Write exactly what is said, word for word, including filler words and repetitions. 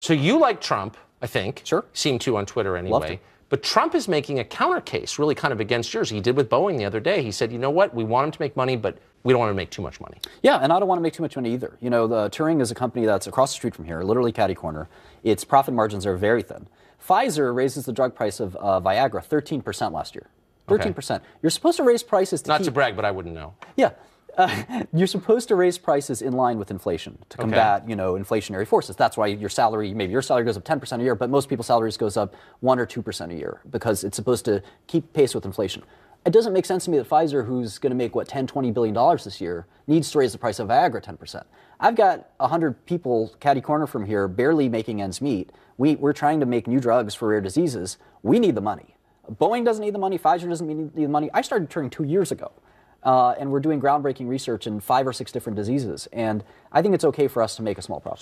So you like Trump, I think. Sure. Seem to on Twitter anyway. But Trump is making a counter case, really kind of against yours. He did with Boeing the other day. He said, you know what, we want him to make money, but we don't want him to make too much money. Yeah, and I don't want to make too much money either. You know, the Turing is a company that's across the street from here, literally catty corner. Its profit margins are very thin. Pfizer raises the drug price of uh, Viagra thirteen percent last year. thirteen percent. Okay. You're supposed to raise prices to Not keep... to brag, but I wouldn't know. Yeah. Uh, you're supposed to raise prices in line with inflation to combat, okay. you know, inflationary forces. That's why your salary, maybe your salary goes up ten percent a year, but most people's salaries goes up one or two percent a year because it's supposed to keep pace with inflation. It doesn't make sense to me that Pfizer, who's going to make, what, ten, twenty billion dollars this year, needs to raise the price of Viagra ten percent. I've got one hundred people catty corner from here barely making ends meet. We, we're trying to make new drugs for rare diseases. We need the money. Boeing doesn't need the money. Pfizer doesn't need the money. I started Turing two years ago. Uh, and we're doing groundbreaking research in five or six different diseases. And I think it's okay for us to make a small profit.